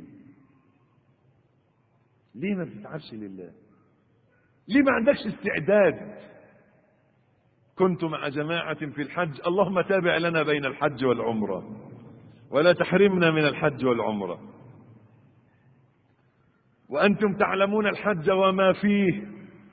ليه ما بتتعبش لله؟ ليه ما عندكش استعداد؟ كنت مع جماعة في الحج، اللهم تابع لنا بين الحج والعمرة ولا تحرمنا من الحج والعمرة، وأنتم تعلمون الحج وما فيه،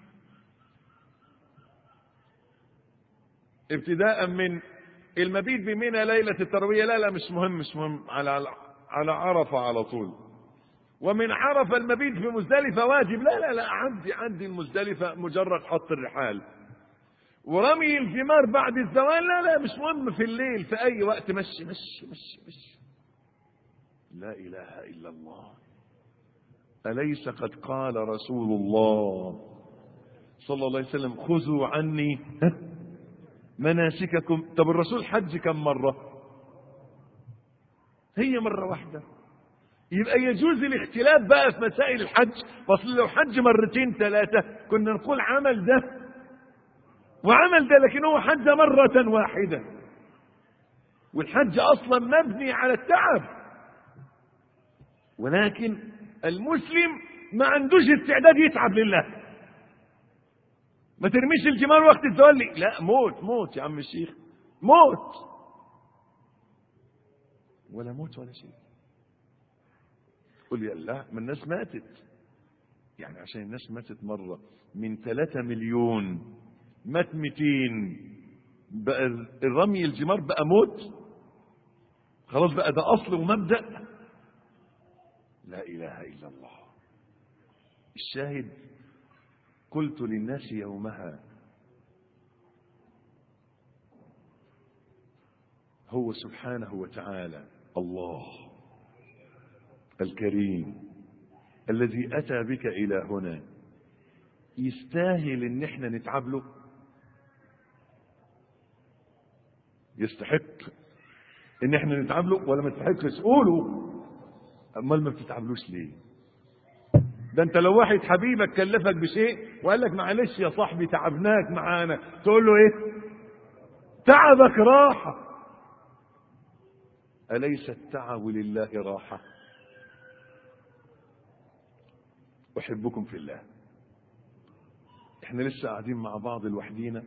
ابتداء من المبيت بمنى ليلة التروية، لا مش مهم على عرفة على طول، ومن عرفة المبيت في مزدلفة واجب، لا عندي المزدلفة مجرد حط الرحال، ورمي الجمار بعد الزوال لا مش مهم، في الليل في أي وقت مشي مشي مشي مشي. لا إله إلا الله. أليس قد قال رسول الله صلى الله عليه وسلم خذوا عني مناسككم؟ طب الرسول حج كم مرة؟ هي مرة واحدة. يبقى يجوز الاختلاف بقى في مسائل الحج. فاصل لو حج مرتين ثلاثة كنا نقول عمل ده وعمل ده، لكن هو حج مرة واحدة، والحج أصلا مبني على التعب. ولكن المسلم ما عندوش استعداد يتعب لله. ما ترميش الجمار وقت الزوال لي. لا، موت يا عم الشيخ، موت ولا موت ولا شيء. قل لي لا، ما الناس ماتت. يعني عشان الناس ماتت مرة من 3 مليون مات 200 بقى الرمي الجمار بقى موت؟ خلاص بقى ده أصل ومبدأ؟ لا إله إلا الله. الشاهد قلت للناس يومها هو سبحانه وتعالى الله الكريم الذي أتى بك إلى هنا يستاهل إن احنا نتعب له؟ يستحق إن احنا نتعب له ولا ما يستحقش؟ قولوا. أمال ما بتتعبلوش ليه؟ ده انت لو واحد حبيبك كلفك بشيء وقال لك معلش يا صاحبي تعبناك معانا، تقول له ايه؟ تعبك راحة. أليس التعب لله راحة؟ أحبكم في الله. احنا لسه قاعدين مع بعض لوحدينا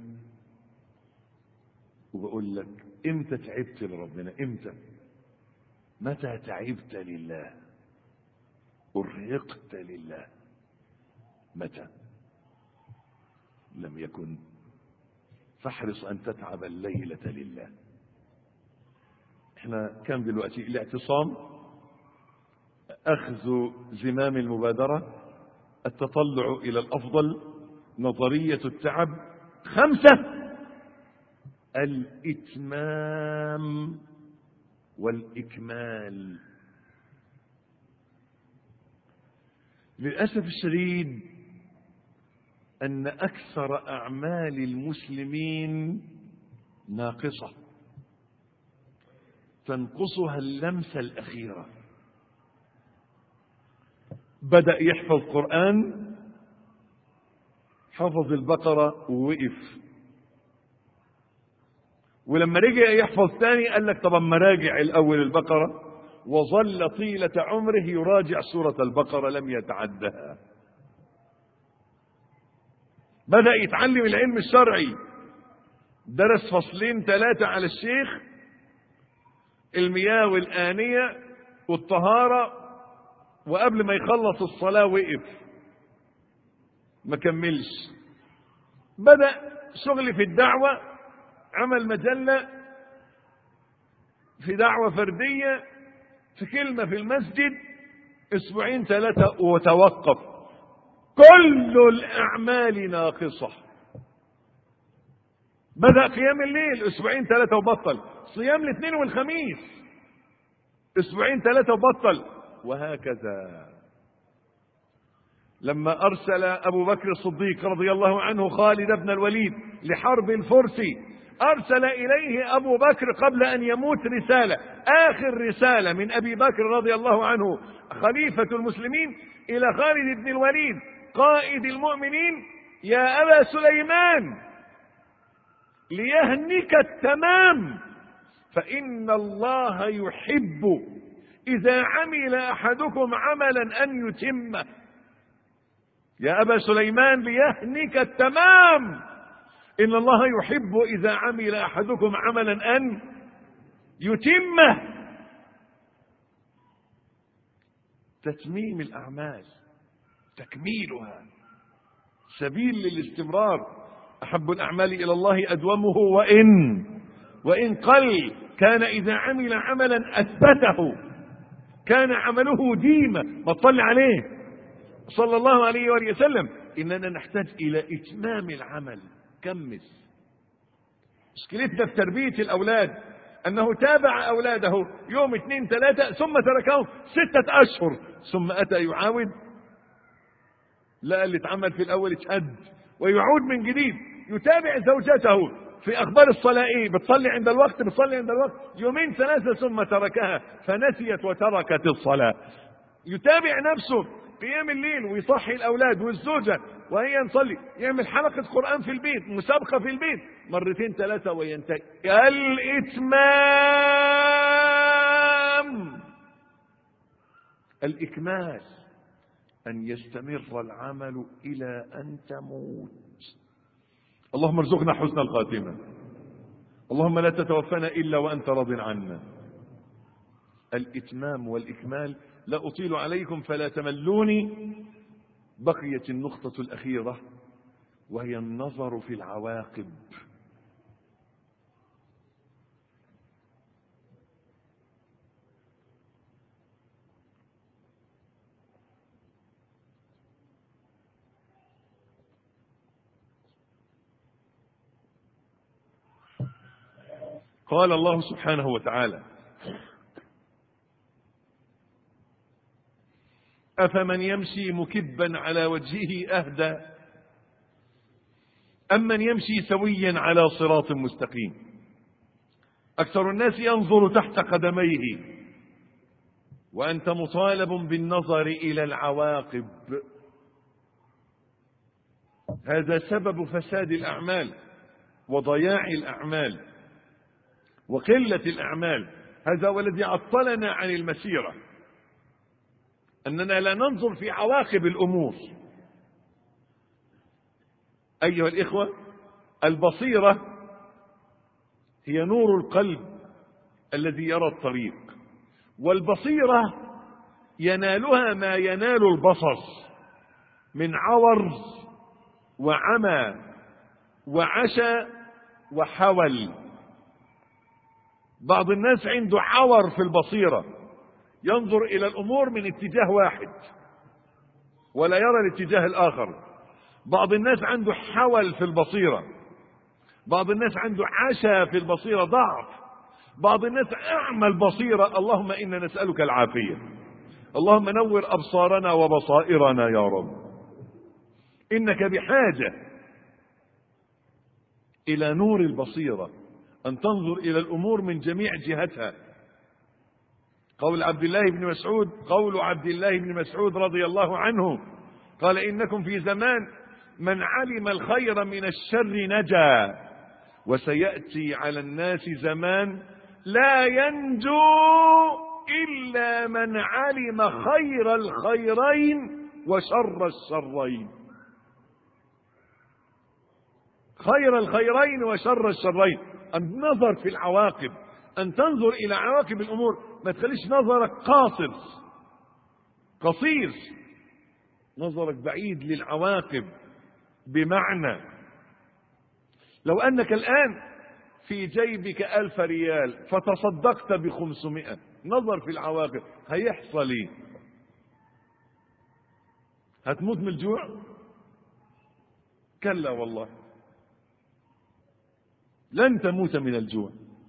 وبقول لك امتى تعبت لربنا؟ امتى؟ متى تعبت لله؟ أرهقت لله؟ متى؟ لم يكن. فاحرص أن تتعب الليلة لله. احنا كم دلوقتي؟ الاعتصام، أخذ زمام المبادرة، التطلع إلى الأفضل، نظرية التعب، 5 الإتمام والإكمال. للأسف الشديد أن أكثر أعمال المسلمين ناقصة، تنقصها اللمسة الأخيرة. بدأ يحفظ قرآن، حفظ البقرة ووقف، ولما رجع يحفظ ثاني قال لك طب اما راجع الأول البقرة، وظل طيلة عمره يراجع سورة البقرة لم يتعدها. بدأ يتعلم العلم الشرعي، درس 2-3 على الشيخ، المياه والآنية والطهارة، وقبل ما يخلص الصلاة وقف ما كملش. بدأ شغل في الدعوة، عمل مجلة في دعوة فردية، في كلمة في المسجد، 2-3 وتوقف. كل الأعمال ناقصة. بدأ قيام الليل 2-3 وبطل، صيام الاثنين والخميس 2-3 وبطل، وهكذا. لما أرسل أبو بكر الصديق رضي الله عنه خالد بن الوليد لحرب الفرس، أرسل إليه أبو بكر قبل أن يموت رسالة، آخر رسالة من أبي بكر رضي الله عنه خليفة المسلمين إلى خالد بن الوليد قائد المؤمنين: يا أبا سليمان، ليهنك التمام، فإن الله يحب إذا عمل أحدكم عملا أن يتمه. يا أبا سليمان ليهنك التمام، إن الله يحب إذا عمل أحدكم عملا أن يتمه. تتميم الأعمال، تكميلها، سبيل للاستمرار. أحب الأعمال إلى الله أدومه وإن قل، كان إذا عمل عملا أثبته، كان عمله ديما. ما تصلي عليه صلى الله عليه وآله وسلم. إننا نحتاج إلى إتمام العمل. كمل مشكلتنا في تربية الأولاد أنه تابع أولاده يوم 2 3 ثم تركهم 6 أشهر، ثم أتى يعاود، لا اللي اتعمل في الأول اتهد، ويعود من جديد. يتابع زوجته في أخبار الصلاة، إيه بتصلي عند الوقت، بتصلي عند الوقت، 2 3 ثم تركها فنسيت وتركت الصلاة. يتابع نفسه قيام الليل ويصحي الأولاد والزوجة وهي نصلي، يعمل حلقة قرآن في البيت، مسابقة في البيت 2 3 وينتهي. الإكمال أن يستمر العمل إلى أن تموت. اللهم ارزقنا حسن الخاتمة، اللهم لا تتوفنا إلا وأنت راض عنا. الإتمام والإكمال. لا أطيل عليكم فلا تملوني. بقيت النقطة الأخيرة وهي النظر في العواقب. قال الله سبحانه وتعالى: أفمن يمشي مكبا على وجهه أهدى أم من يمشي سويا على صراط مستقيم. أكثر الناس ينظر تحت قدميه، وأنت مطالب بالنظر إلى العواقب. هذا سبب فساد الأعمال وضياع الأعمال وقلة الأعمال. هذا والذي عطلنا عن المسيرة، أننا لا ننظر في عواقب الأمور. أيها الإخوة، البصيرة هي نور القلب الذي يرى الطريق، والبصيرة ينالها ما ينال البصر من عور وعمى وعشى وحول. بعض الناس عنده عور في البصيرة، ينظر إلى الأمور من اتجاه واحد ولا يرى الاتجاه الآخر. بعض الناس عنده حول في البصيرة، بعض الناس عنده عشى في البصيرة، ضعف. بعض الناس أعمى البصيرة. اللهم إنا نسألك العافية. اللهم نور أبصارنا وبصائرنا يا رب. إنك بحاجة إلى نور البصيرة، أن تنظر إلى الأمور من جميع جهتها. قول عبد الله بن مسعود رضي الله عنه قال: إنكم في زمان من علم الخير من الشر نجا، وسيأتي على الناس زمان لا ينجو إلا من علم خير الخيرين وشر الشرين. خير الخيرين وشر الشرين. النظر في العواقب، أن تنظر إلى عواقب الأمور، ما تخليش نظرك قصير، نظرك بعيد للعواقب. بمعنى لو أنك الآن في جيبك 1000 ريال فتصدقت ب500، نظر في العواقب، هيحصل ايه؟ هتموت من الجوع؟ كلا والله، لن تموت من الجوع.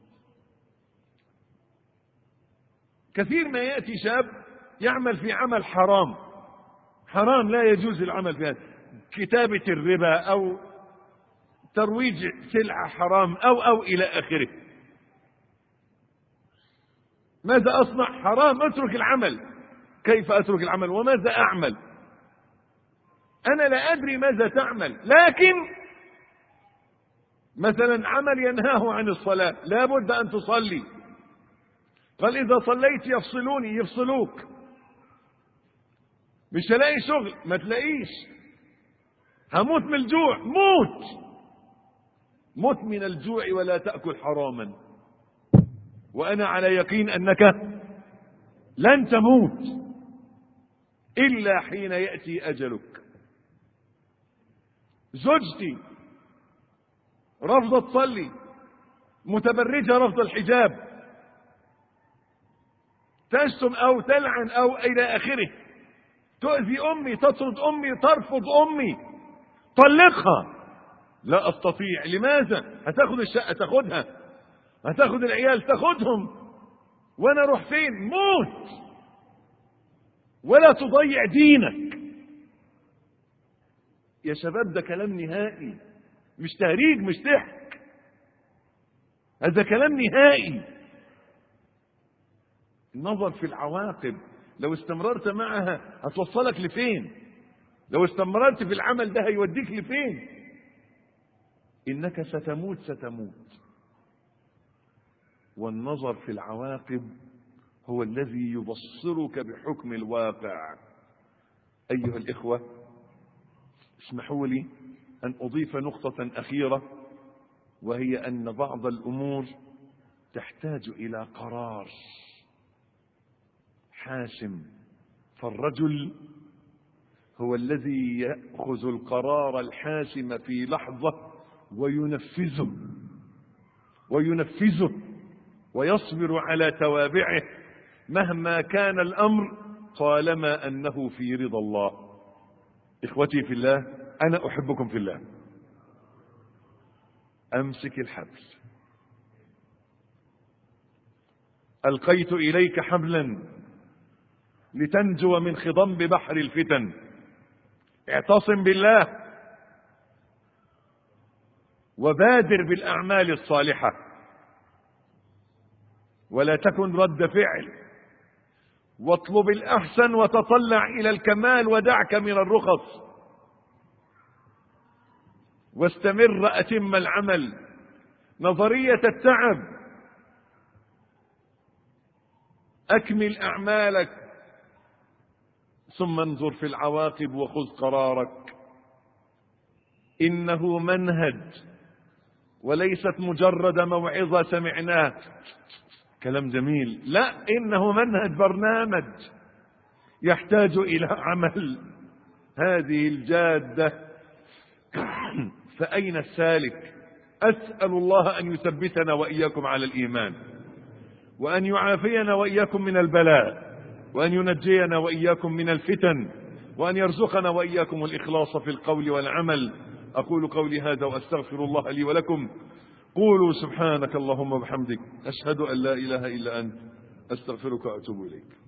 كثير ما يأتي شاب يعمل في عمل حرام لا يجوز العمل في هذا، كتابة الربا أو ترويج سلعة حرام أو إلى آخره. ماذا أصنع؟ حرام، أترك العمل. كيف أترك العمل وماذا أعمل؟ أنا لا أدري ماذا تعمل، لكن مثلا عمل ينهاه عن الصلاة، لا بد أن تصلي. قال: إذا صليت يفصلوك، مش هلاقي شغل، ما تلاقيش، هموت من الجوع. موت من الجوع ولا تأكل حراما، وأنا على يقين أنك لن تموت إلا حين يأتي أجلك. زوجتي رفضت تصلي، متبرجة رفض الحجاب، تشتم أو تلعن أو إلى آخره، تؤذي أمي، تطرد أمي، ترفض أمي، طلقها. لا أستطيع. لماذا؟ هتاخد الشقة تاخدها، هتاخد العيال تاخدهم، وأنا أروح فين؟ موت. ولا تضيع دينك. يا شباب ده كلام نهائي، مش تهريج، مش ضحك، هذا كلام نهائي. النظر في العواقب، لو استمررت معها هتوصلك لفين؟ لو استمررت في العمل ده هيوديك لفين؟ إنك ستموت ستموت. والنظر في العواقب هو الذي يبصرك بحكم الواقع. أيها الإخوة، اسمحوا لي أن أضيف نقطة أخيرة، وهي أن بعض الأمور تحتاج إلى قرار حاسم، فالرجل هو الذي يأخذ القرار الحاسم في لحظة وينفذه ويصبر على توابعه مهما كان الأمر، طالما أنه في رضا الله. إخوتي في الله، أنا أحبكم في الله. أمسك الحبل. ألقيت إليك حبلا لتنجو من خضم بحر الفتن. اعتصم بالله وبادر بالأعمال الصالحة، ولا تكن رد فعل، واطلب الأحسن وتطلع إلى الكمال ودعك من الرخص، واستمر أتم العمل. نظرية التعب، أكمل أعمالك ثم انظر في العواقب وخذ قرارك. إنه منهج وليست مجرد موعظة سمعناه كلام جميل، لا، إنه منهج، برنامج يحتاج إلى عمل. هذه الجادة فأين السالك؟ أسأل الله أن يثبتنا وإياكم على الإيمان، وأن يعافينا وإياكم من البلاء، وأن ينجينا وإياكم من الفتن، وأن يرزقنا وإياكم الإخلاص في القول والعمل. أقول قولي هذا وأستغفر الله لي ولكم. قولوا سبحانك اللهم وبحمدك، أشهد أن لا إله إلا أنت، أستغفرك وأتوب إليك.